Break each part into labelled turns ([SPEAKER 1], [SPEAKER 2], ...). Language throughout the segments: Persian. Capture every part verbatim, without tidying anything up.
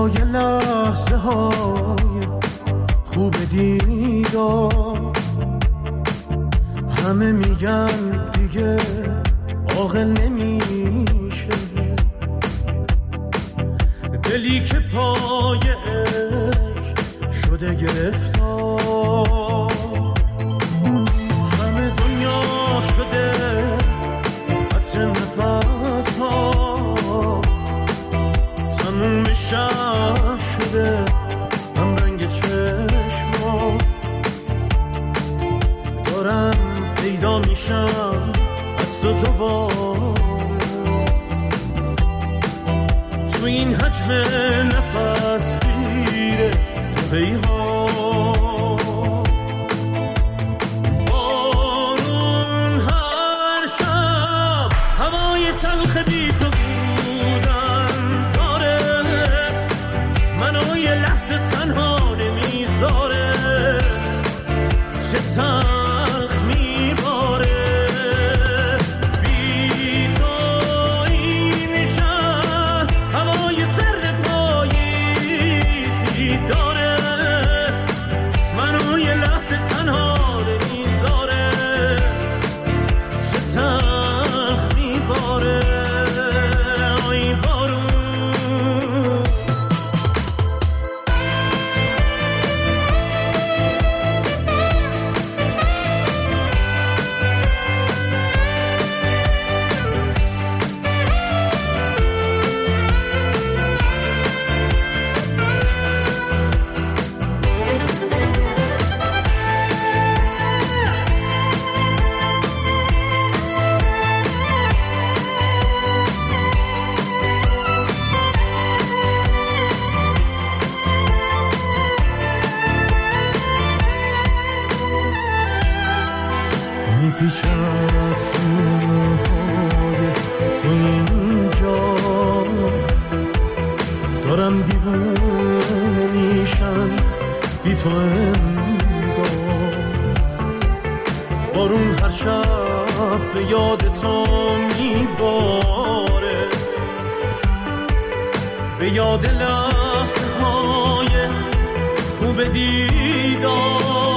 [SPEAKER 1] برای لحظه های خوب دیدار همه میگن دیگه عاقل نمیشه، دلی که پای عشق شده گرفتار، همه دنیا شده عطر نفس ها، تموم میشم شده هم رنگ چشما، دارم پیدا میشم از تو دوباره تو این حجم نفس گیره تو پیها. بارون هر شب هوای تلخ بی تو بودن داره، منو یه لحظه تنها نمیذاره، چه تلخ میباره بی تو این شهر هوای سرد پاییزی داره، منو یه لحظه تنها نمیذاره، چه تلخ میباره آی بارون. میپیچد روهای تو اینجا، دارم دیوونه میشم بی تو انگار، بارون هر شب به یاد تو میباره، به یاد لحظه های خوب دیدار.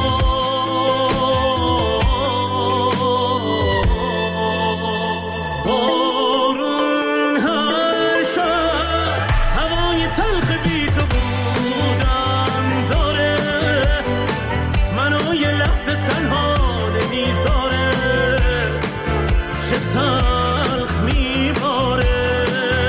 [SPEAKER 1] بارون هر شب هوای تلخ بی تو بودن داره، منو یه لحظه تنها نمیذاره، چه تلخ میباره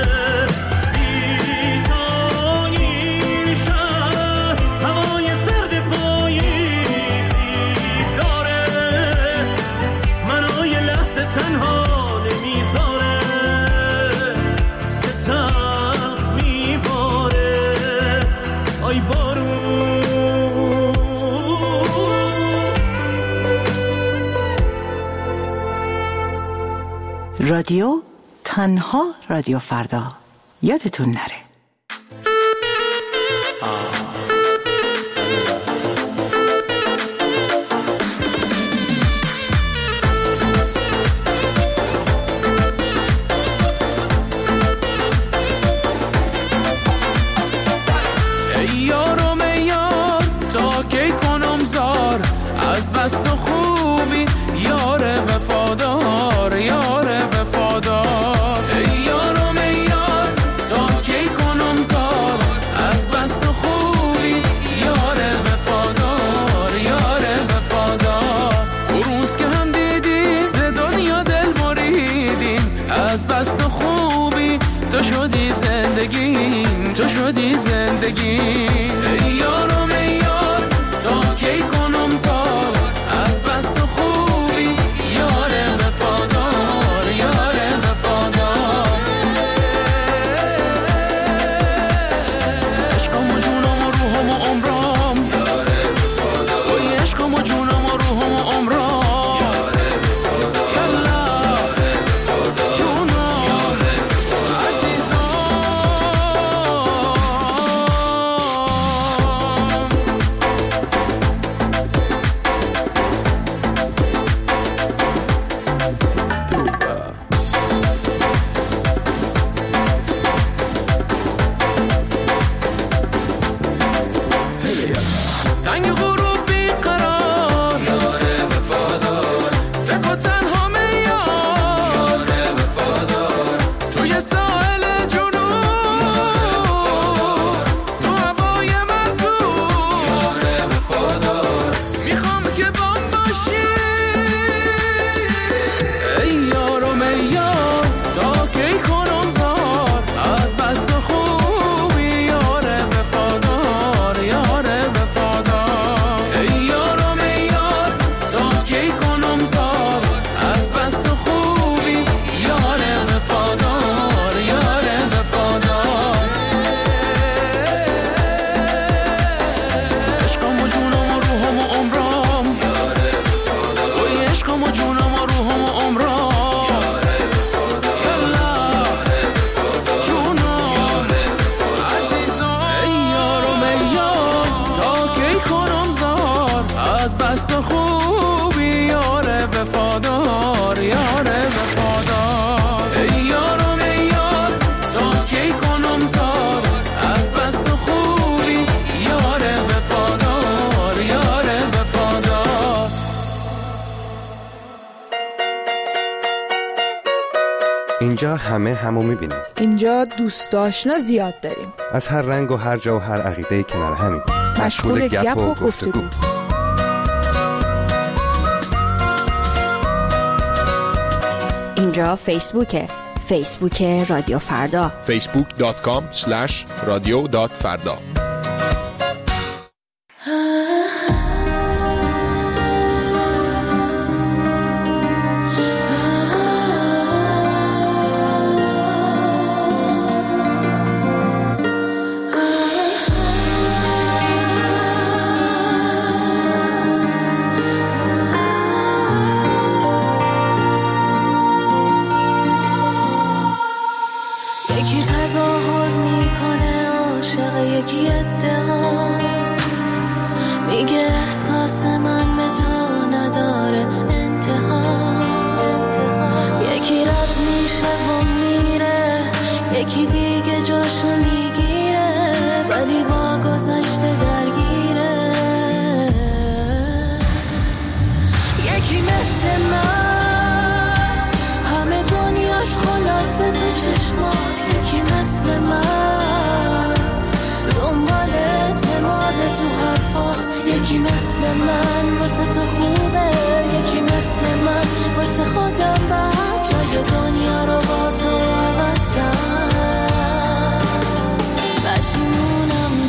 [SPEAKER 1] بی تو این شهر هوای سرد پاییزی داره، منو یه لحظه تنها نمیذاره، چه تلخ میباره آی بارون.
[SPEAKER 2] رادیو تنها رادیو فردا، یادتون نره.
[SPEAKER 3] ای یارم ای یار تا کی کنم زار، از بس خوبی یار وفادار، یار وفادار. ای یارم ای یار تا کی کنم زار، از بس خوبی یار وفادار، یار وفادار. اون روز که هم دیدی ز دنیا دل بریدیم، از بس خوبی تو شدی زندگیم، تو شدی زندگیم. ای یارم ای یار تا کی کنم زار، از بس خوبی یار وفادار، یار وفادار. عشقم و جونم و روحم و عمرم، یار وفادار. اوی عشقم و جونم و روحم و عمرم، یار وفادار. یالا جونم عزیزم. بس خوبی یار وفادار یار وفادار. ای یارم ای یار تا کی کنم زار از بس خوبی یار وفادار یار وفادار.
[SPEAKER 4] اینجا همه همو میبینیم.
[SPEAKER 5] اینجا دوست آشنا زیاد داریم.
[SPEAKER 4] از هر رنگ و هر جا و هر عقیده کنار همین.
[SPEAKER 5] مشغول گپ و گفتگو.
[SPEAKER 6] اینجا فیسبوکه. فیسبوک رادیو فردا.
[SPEAKER 7] فیسبوک دات کام اسلش رادیو دات فردا.
[SPEAKER 8] یکی مثل من واسه تو خوبه، یکی مثل من واسه خودم بد جای دنیا رو با تو عوض کرد. پشیمونم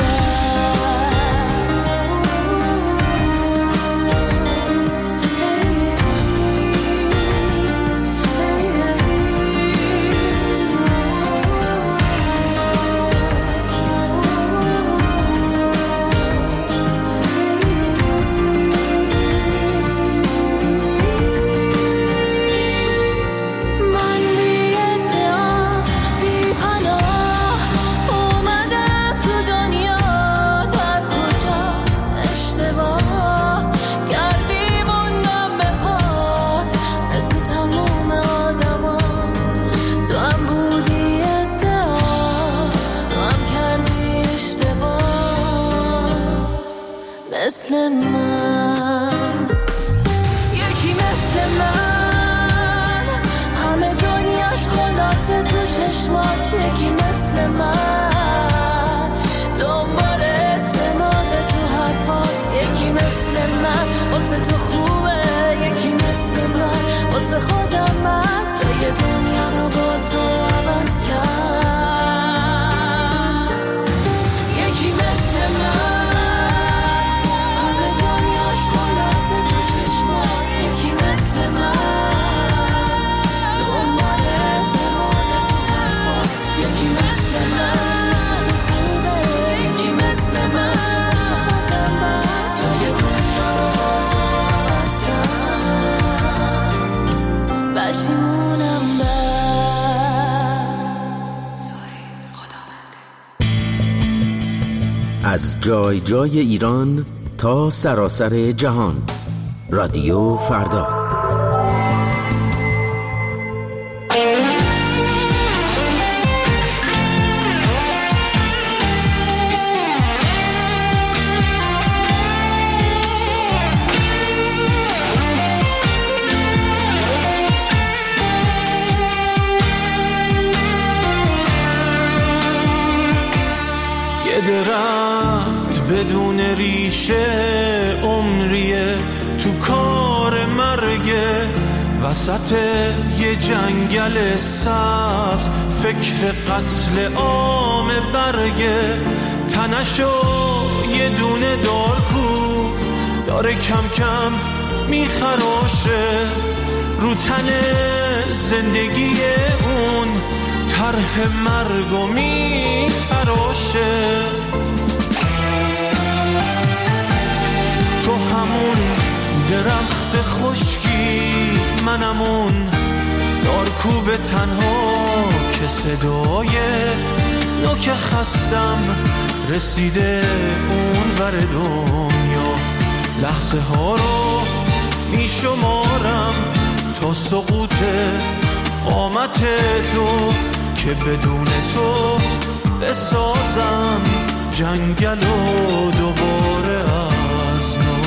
[SPEAKER 8] مثل من، یکی مثل من همه دنیاش خلاصه تو چشمات، یکی مثل من دنبال اعتماد تو حرفات، یکی مثل من واسه تو خوبه، یکی مثل من واسه خودم من جای دنیا رو با تو عوض کرد. یکی مثل من
[SPEAKER 9] از جای جای ایران تا سراسر جهان. رادیو فردا.
[SPEAKER 1] درخت بدون ریشه عمریه تو کار مرگه، وسط یه جنگل سبز فکر قتل عام برگه، تنشو یه دونه دارکو داره کم کم میخراشه، رو تن زندگی اون طرح مرگو میتراشه. تو همون درخت خشکی، منمون دارکوب تنها که صدای نوک خستم رسیده اون ور دنیا، لحظه ها رو می شمارم تا سقوط قامت تو که بدون تو بسازم جنگل و دوباره از نو.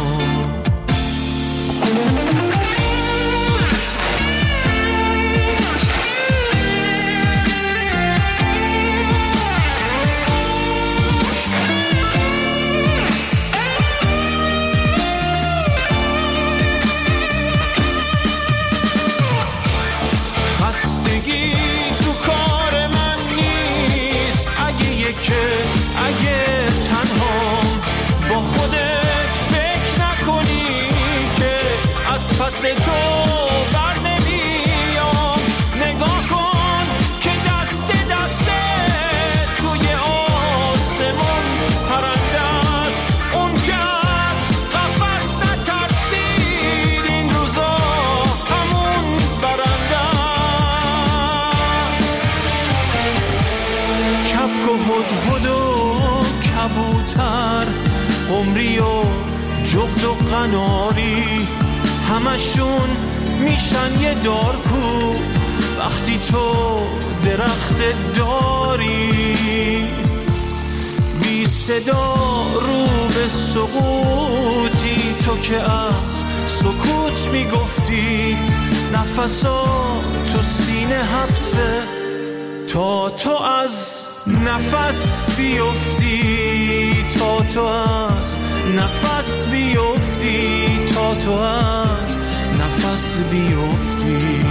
[SPEAKER 1] خستگی تو کار من نیست اگه که اگه تنهام با خودت فکر نکنی که از پس تو بر نمیام. نگاه کن که دست دسته توی آسمون پرنده است، اون که از قفس نترسید این روزا همون برنده است. کبک و هدهد و کبوتر، قمری و جغد و قناری، همشون میشن یه دارکو وقتی تو درخت داری. بی صدا رو به سقوطی، تو که از سکوت میگفتی نفسا تو سینه حبسه تا تو از نفس بیفتی، تا تو از نفس بیفتی، تا تو از نفس بیفتی.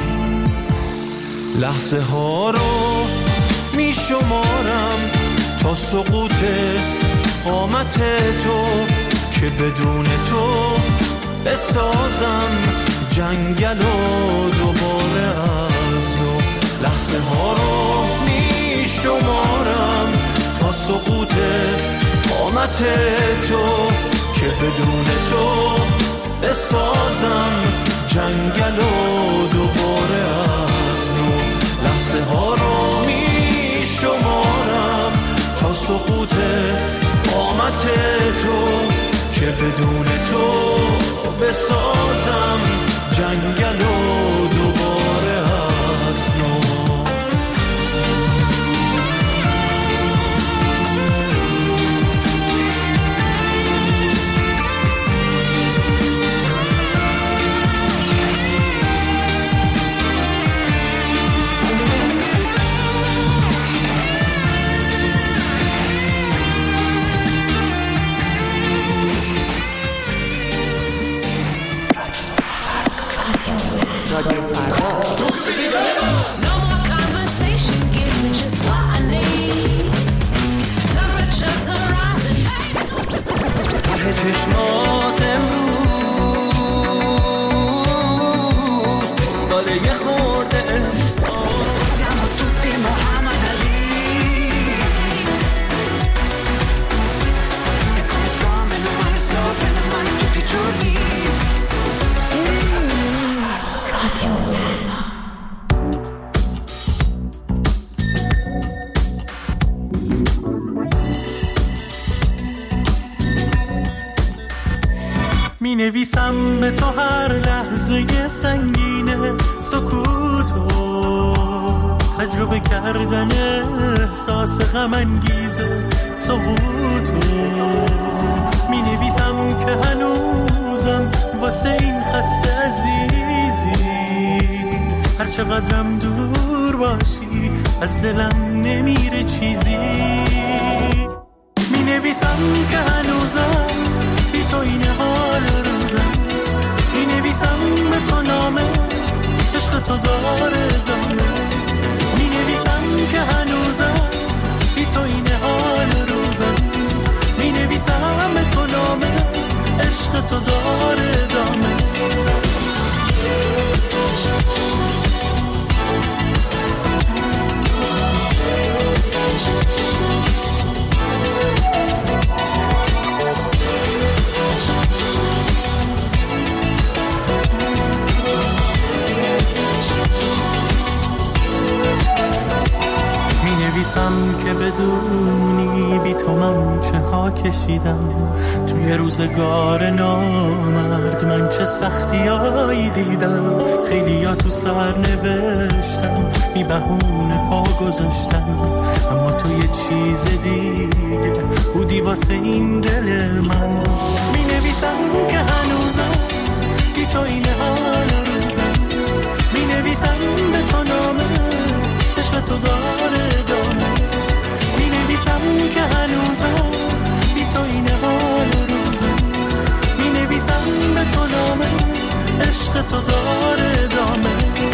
[SPEAKER 1] لحظه ها رو می شمارم تا سقوط قامت تو که بدون تو بسازم جنگل و دوباره از نو. لحظه ها رو می شمارم تا سقوط قامت تو که بدون تو بسازم جنگل و دوباره از نو. لحظه ها رو می شمارم تا سقوط قامت تو که بدون تو بسازم جنگل و دوباره از نو. چشمات امروز دنباله یه خورده siamo tutti Muhammad Ali e come sto meno male sto bene male tutti i giorni. Radio می نویسم به تو هر لحظه سنگینه سکوتو، تجربه کردن احساس غم انگیزه سقوطو. می نویسم که هنوزم واسه این خسته عزیزی، هر چقدرم دور باشی از دلم نمیره چیزی. می نویسم که هنوزم بی تو این حال روزم، می نویسم به تو نامه عشق تو داره دامه. می نویسم که هنوزم بی تو این حال روزم، می نویسم به تو نامه عشق تو داره دامه. می نویسم که بدونی بی تو من چه حال ها کشیدم توی روزگار نامرد. من چه سختیایی دیدم، خیلی ها تو سر نوشتم، بی بهونه پا گذاشتم، اما تو یه چیز دیگه بودی واسه این دل من. می نویسم که هنوزم بی تو این حال روزم، می نویسم به تو نامه عشق تو داره دامه، می نویسم که هنوزم بی تو این حال روزم، می نویسم به تو نامه عشق تو داره دامه.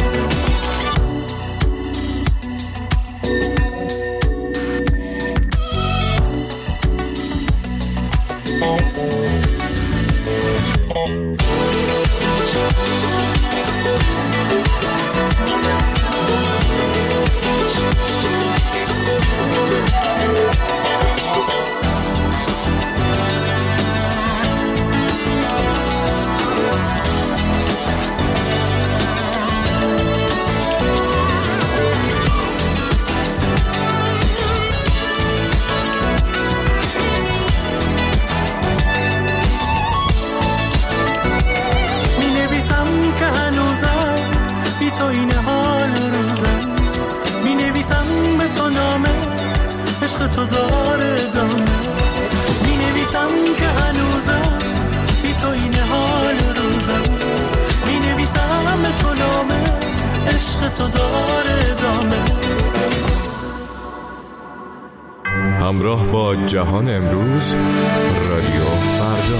[SPEAKER 1] تو این حال روزم، می نویسم به تو نامه عشق تو داره دامه، می نویسم که هنوزم بی تو این حال روزم، می نویسم به تو نامه عشق تو داره دامه.
[SPEAKER 7] همراه با جهان امروز، رادیو فردا.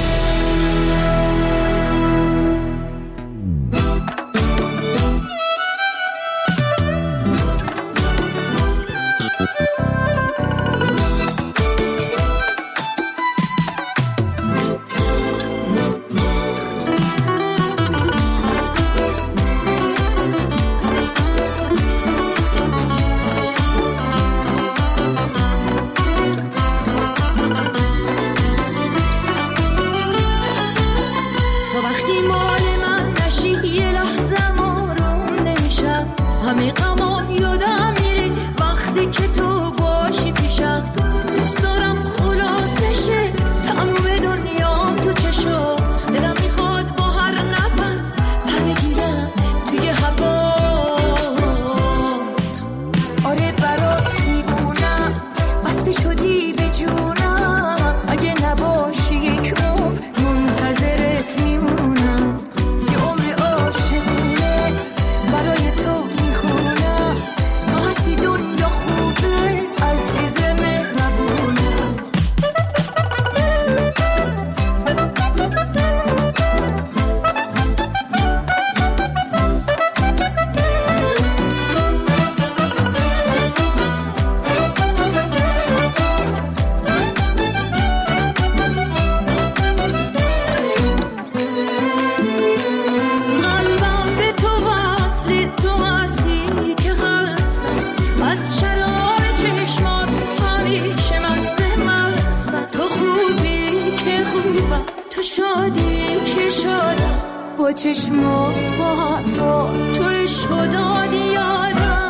[SPEAKER 8] چشما با حرفا تو عشق دادی یادم،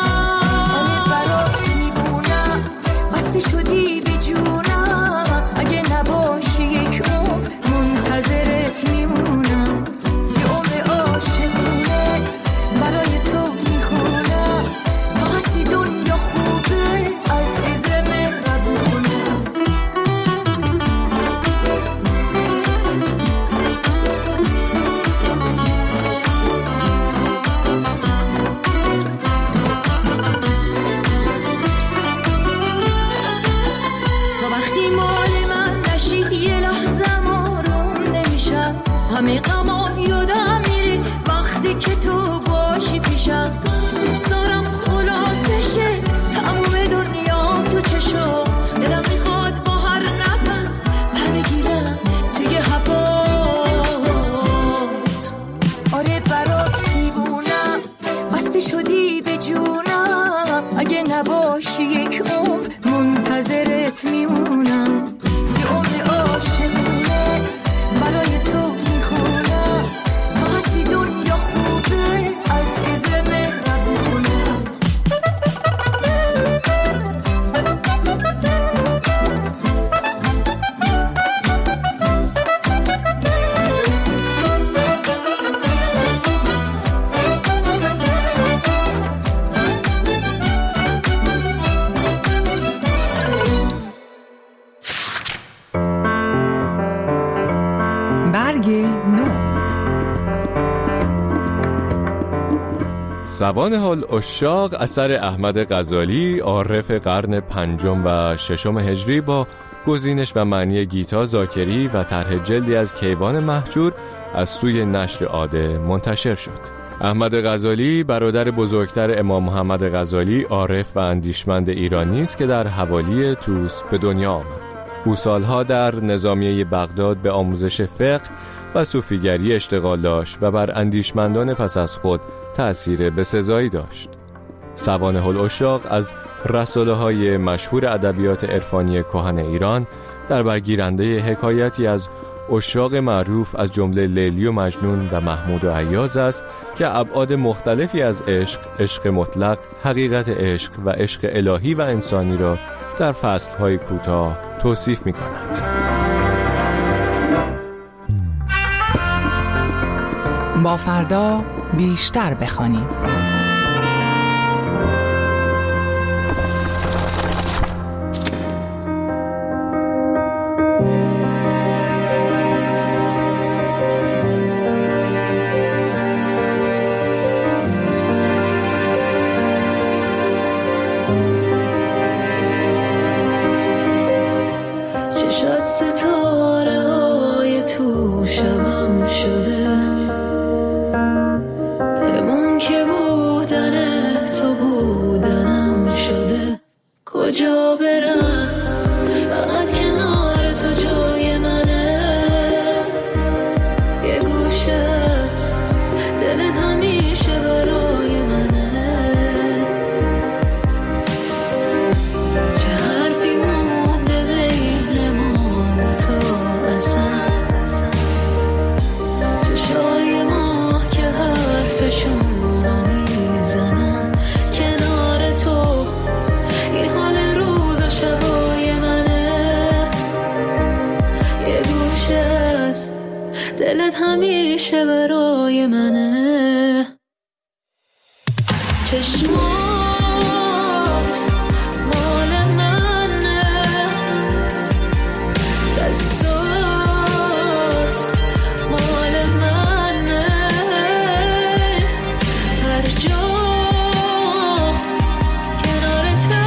[SPEAKER 8] آره برات میبونم بسته شدی به جونم، اگه نباشی یک عمر منتظرت میمونم، یه عمر عاشقونه برای تو میخونم، تا هستی دنیا خوبه از عذر مهربونم. همه غمام یادم میره وقتی که تو باشی پیشم، دارم خلاصشه تموم دنیا تو چشات، دلم میخواد با هر نفس پر بگیرم توی هوات، آره برات دیوونم بسته شدی به جونم، اگه نباشی یک عمر منتظرت میمونم، یه عمر عاشقونه برای تو میخونم.
[SPEAKER 10] برگ نو.
[SPEAKER 11] سوانح العشاق اثر احمد غزالی، عارف قرن پنجم و ششم هجری، با گزینش و معنی گیتا زاکری و طرح جلدی از کیوان مهجور از سوی نشر عاده منتشر شد. احمد غزالی برادر بزرگتر امام محمد غزالی، عارف و اندیشمند ایرانی است که در حوالی طوس به دنیا آمد. او سالها در نظامیه بغداد به آموزش فقه و صوفیگری اشتغال داشت و بر اندیشمندان پس از خود تأثیر بسزایی داشت. سوانح العشاق از رساله‌های مشهور ادبیات عرفانی کهن ایران در برگیرنده حکایتی از عشاق معروف از جمله لیلی و مجنون و محمود و ایاز است که ابعاد مختلفی از عشق، عشق مطلق، حقیقت عشق و عشق الهی و انسانی را در فصل‌های کوتاه توصیف می‌کند.
[SPEAKER 10] با فردا بیشتر بخوانیم.
[SPEAKER 8] چشات ستاره های تو شبم شده، بمون که بودنت تو بودنم شده. کجا برم فقط کنار تو جای منه، یه گوشت دلت همیشه برای منه. چه حرفی مونده بین ما دوتا اصلا، چشای ما که حرفشونو میزنن. کنار تو این حال روز و شبای منه، یه گوشه از دلت همیشه برای منه. چشمات مال منه، دستات مال منه. هر جا کنارتم،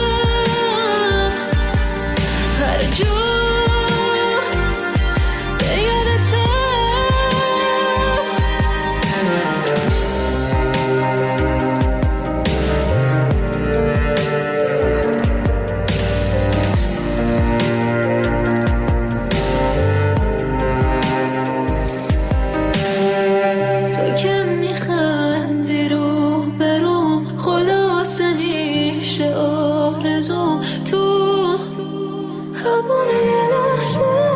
[SPEAKER 8] هر جا به یادتم. تو که میخندی رو بروم، خلاصه میشه آرزوم. تو همون یه لحظه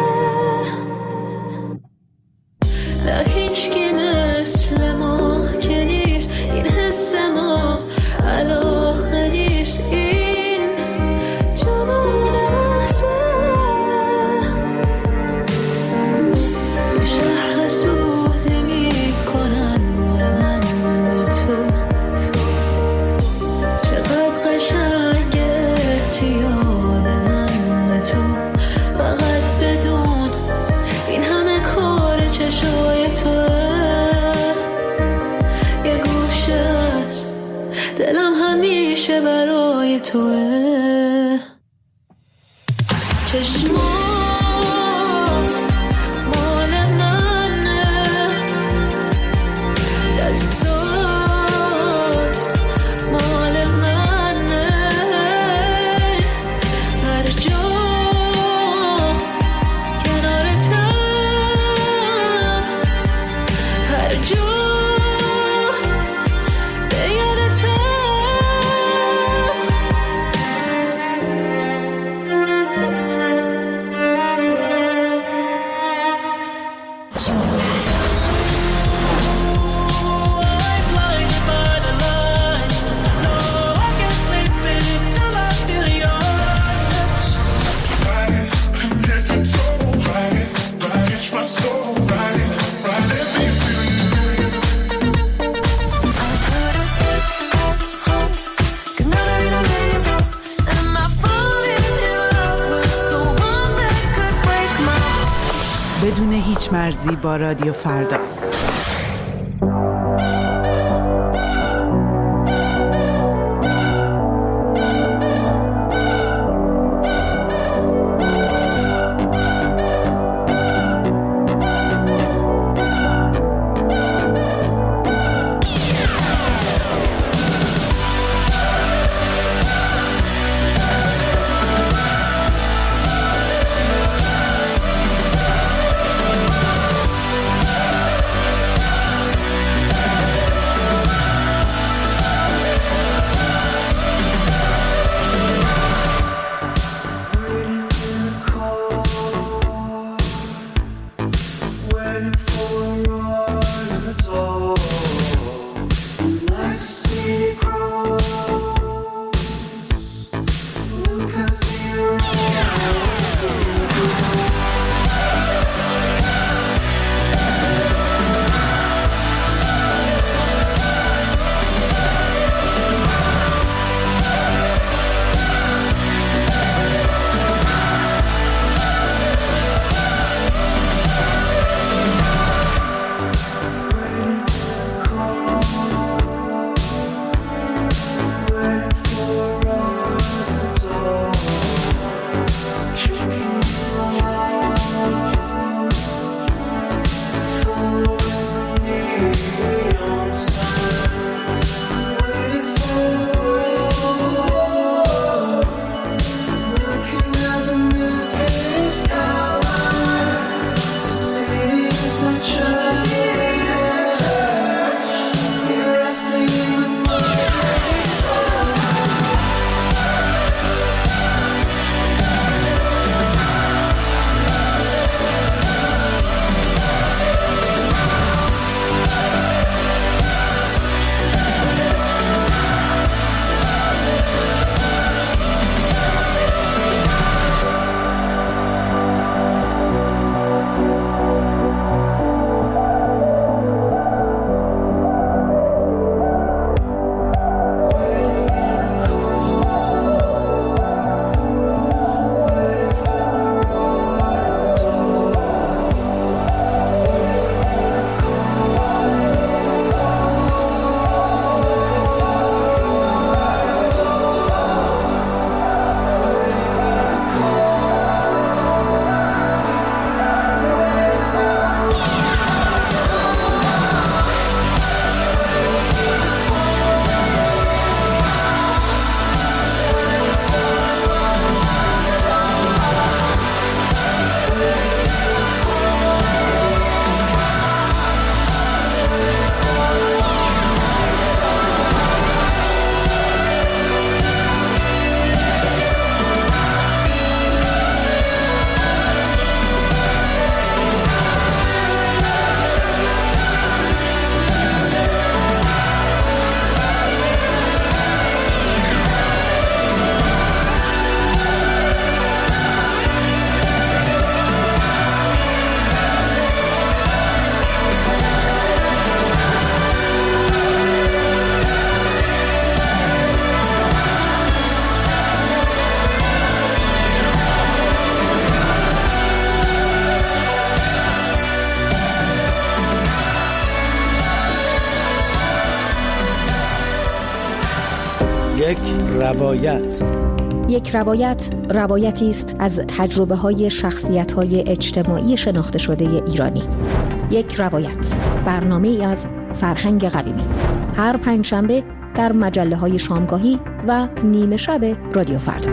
[SPEAKER 8] نه هیچکی مثل ما که نیست، این حس ما علاقه نیست. این جمال لحظه شهر سوده میکنن به من و تو. چقدر قشنگ احتیال من به تو. فقط بدون این همه کار چشای توه، یه گوشه است دلم همیشه برای توه. چشمات مال منه، دستات مال منه. هر جا کنارتم، هر جا به یادتم.
[SPEAKER 2] بدون هیچ مرزی با رادیو فردا.
[SPEAKER 12] یک روایت.
[SPEAKER 6] یک روایت روایتی است از تجربه های شخصیت های اجتماعی شناخته شده ایرانی. یک روایت، برنامه ای از فرهنگ قویمی، هر پنجشنبه در مجله های شامگاهی و نیمه شب رادیو فردا.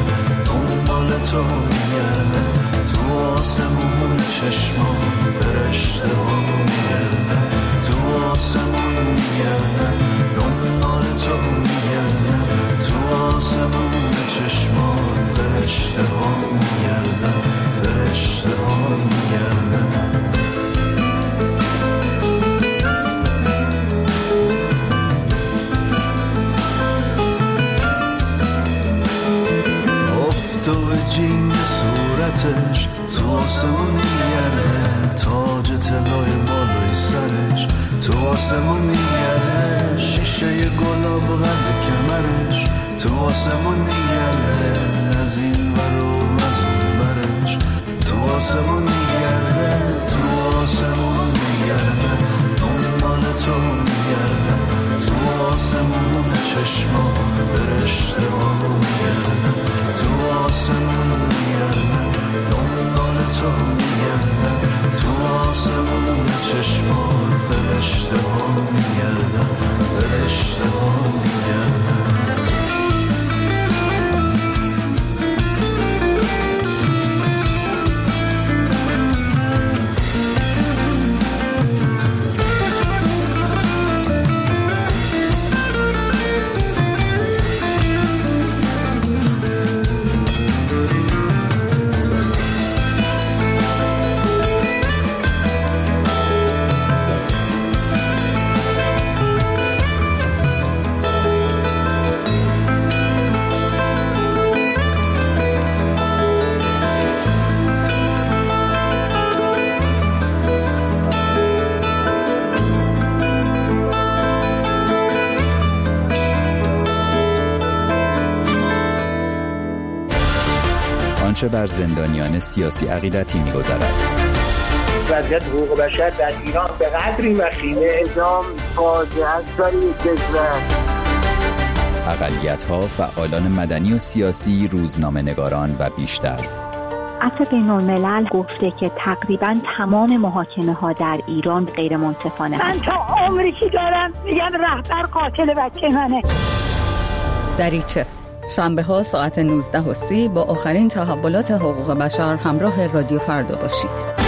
[SPEAKER 13] تو میگرده تو آسمون چشمان بره میگردم دنبال تو میگردم تو آسمون چشمان فرشته ها میگردم فرشته ها میگردم تو جین صورتش تو آسمون میگرده تاج طلای بالای سرش تو آسمون میگرده شیشه گلاب قد کمرش تو آسمون میگرده از این ور و از اون برش تو آسمون میگرده تو آسمون میگرده دنبال تو میگرده تو آسمون چشما فرشته ها میگرده تو آسمون میگردم دنبال تو میگردم تو آسمون چشمان فرشته ها میگردم فرشته ها میگردم
[SPEAKER 14] آنچه بر زندانیان سیاسی عقیدتی می‌گذرد.
[SPEAKER 15] وضعیت حقوق بشر در ایران به قدری وخیمه اعدام فاجعه است برای کشور.
[SPEAKER 14] اقلیت‌ها، فعالان مدنی و سیاسی، روزنامه‌نگاران و بیشتر.
[SPEAKER 16] عفو بین‌الملل گفته که تقریباً تمام محاکمه‌ها در ایران غیر منصفانه
[SPEAKER 17] من تا عمری که دارم میگم رهبر قاتل بچه منه.
[SPEAKER 18] دریچه شنبه ها ساعت نوزده و سی با آخرین تحولات حقوق بشر همراه رادیو فردا باشید.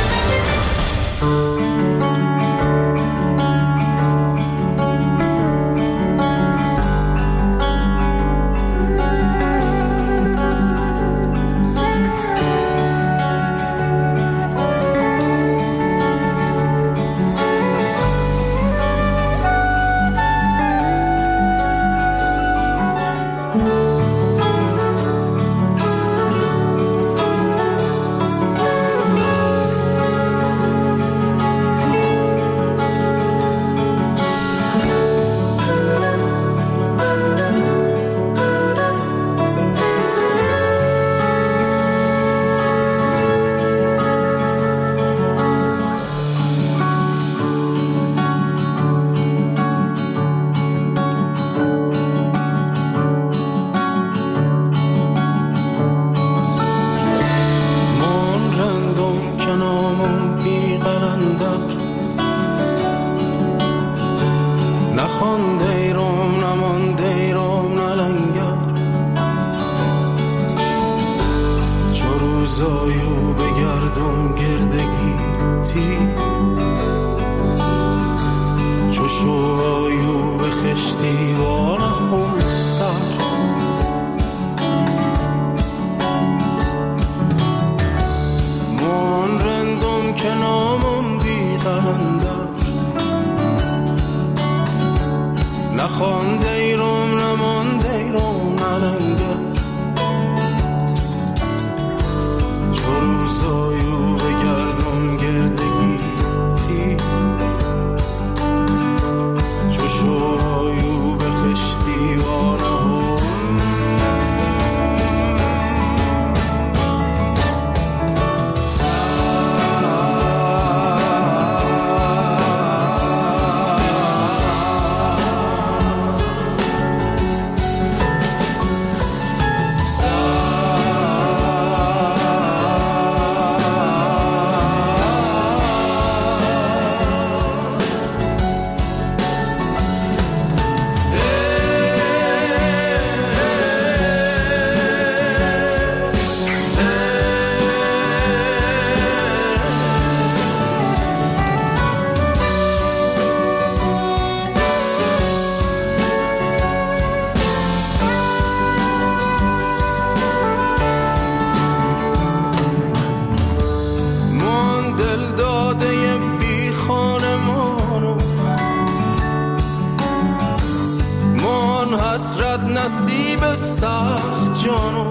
[SPEAKER 13] سخت جانو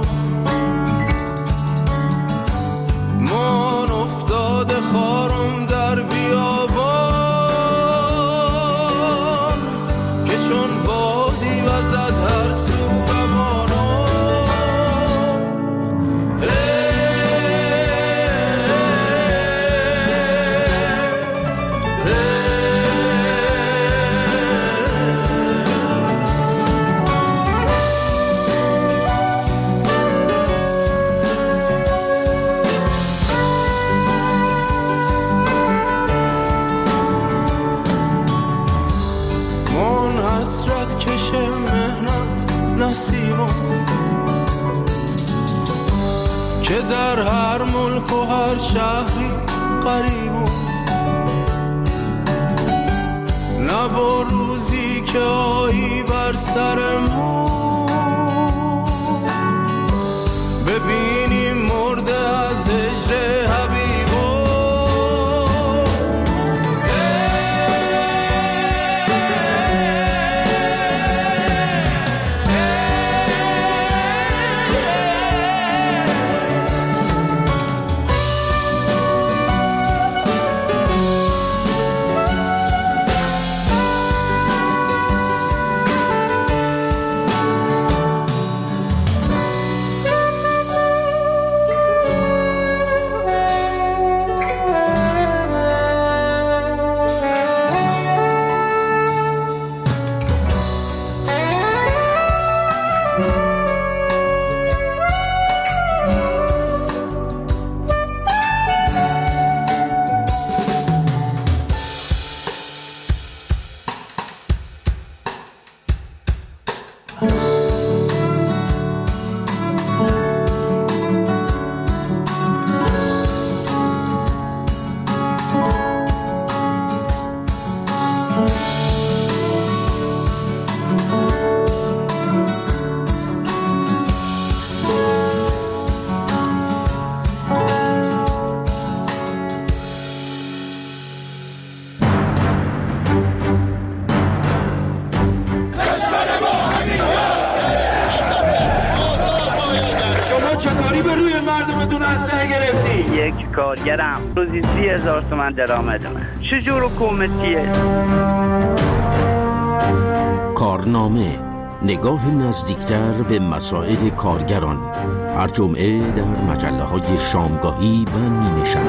[SPEAKER 13] من افتاده خارم در بیابان که چون بادی وزد هر سو روانو که در هر ملک و هر شهری قریبم نه با روزی که آیی بر سر ما ببینیم مرده از هجر حبیبو
[SPEAKER 19] کارگرم روزی سی هزار تومن درآمدمه. چجور حکومتیه؟
[SPEAKER 9] کارنامه، نگاه نزدیکتر به مسائل کارگران، هر جمعه در مجله های شامگاهی و نیمه شب.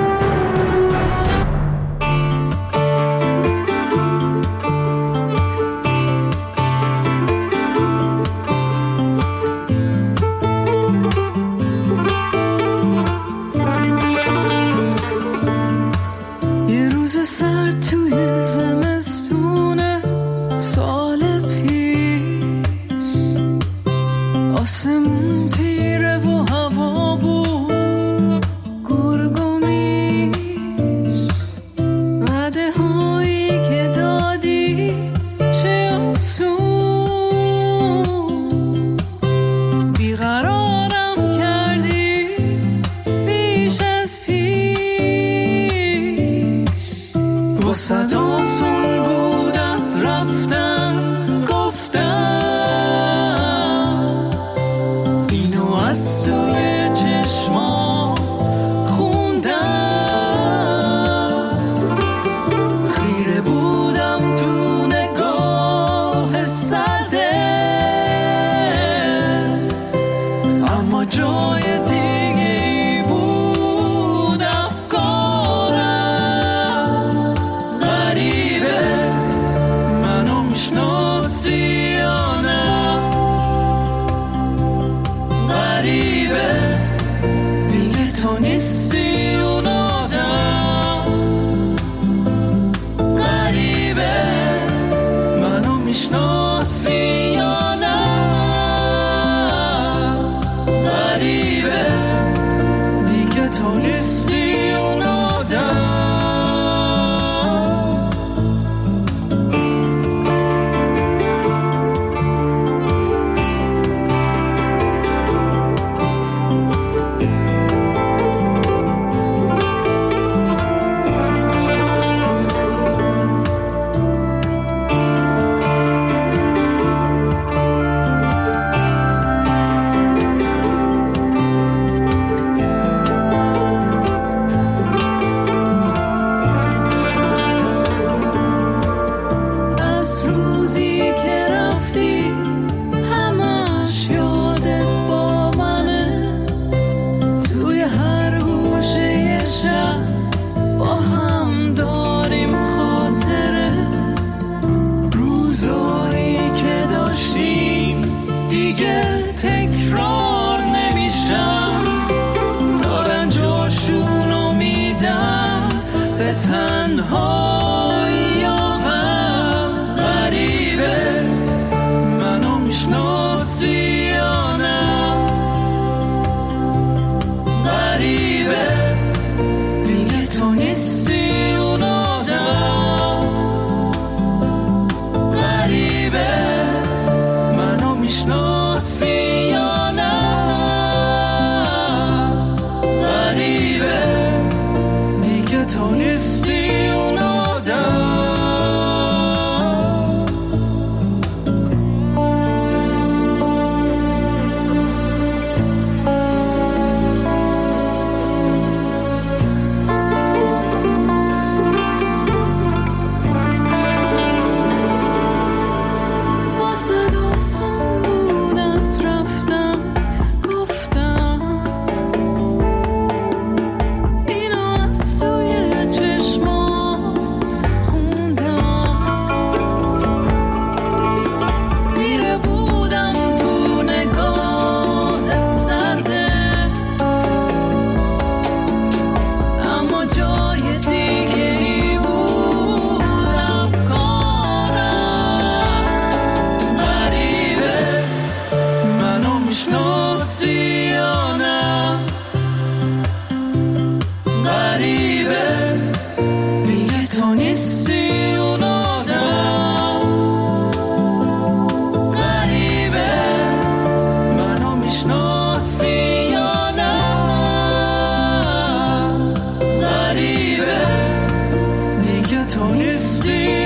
[SPEAKER 1] Krishna تنهایی یا غم غریبه منو میشناسی یا نه غریبه دیگه تو نیستی اون آدم غریبه منو میشناسی یا نه غریبه دیگه تو نیستی اون آدم واسه داستان بود از رفتن گفتم اینو از توی چشمات خوندم میره بودم تو نگاه سرده اما جای دیگه ای بود افکارم غریبه منو میشناسی یا نه غریبه دیگه تو نیستی اون آدم غریبه منو میشناسی یا نه غریبه دیگه تو نیستی